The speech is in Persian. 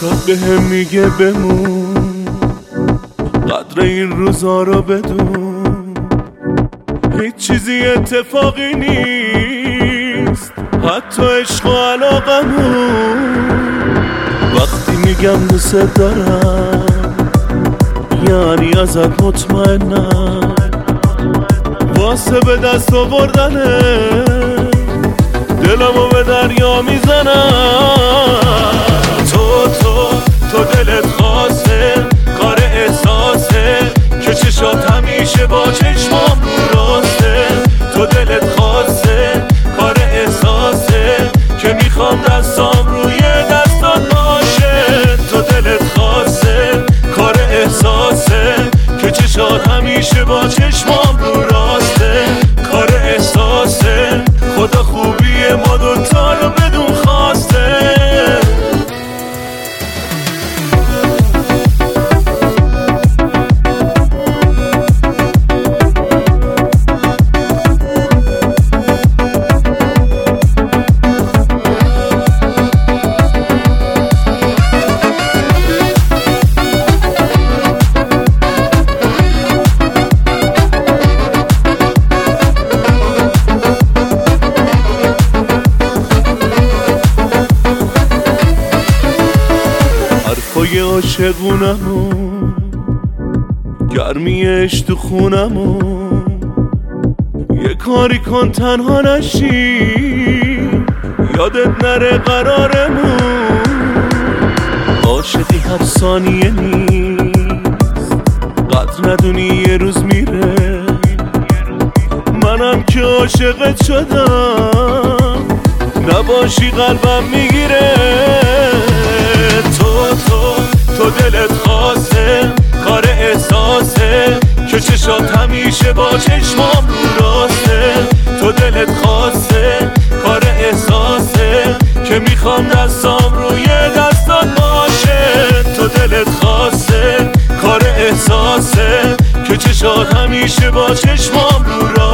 چشات به هم میگه بمون، قدر این روزا رو بدون. هیچ چیزی اتفاقی نیست، حتی عشق و علاقمون. وقتی میگم دوست دارم یعنی ازت مطمئنم، واسه به دست آوردنه دلمو به دریا میزنم. تو دلت خاصه، کار احساسه که چشات همیشه با چشمام رو راسته. تو دلت خاصه، کار احساسه که میخوام دستام روی دستات باشه. تو دلت خاصه، کار احساسه که چشات همیشه با چشمام رو راسته. کار احساسه، خدا خوبی ما دوتا رو بدون خواسته. حرفای عاشقونمون، گرمیش تو خونمون. یه کاری کن تنها نشی، یادت نره قرارمون. عاشقی هر ثانیه نیست، قدر ندونی یه روز میره. منم که عاشقت شدم، نباشی قلبم میگیره. تو دلت خاصه، کار احساسه که چشات همیشه با چشمام رو راسته. تو دلت خاصه، کار احساسه که میخوام دستام روی دستات باشه. تو دلت خاصه، کار احساسه که چشات همیشه با چشمام رو راسته.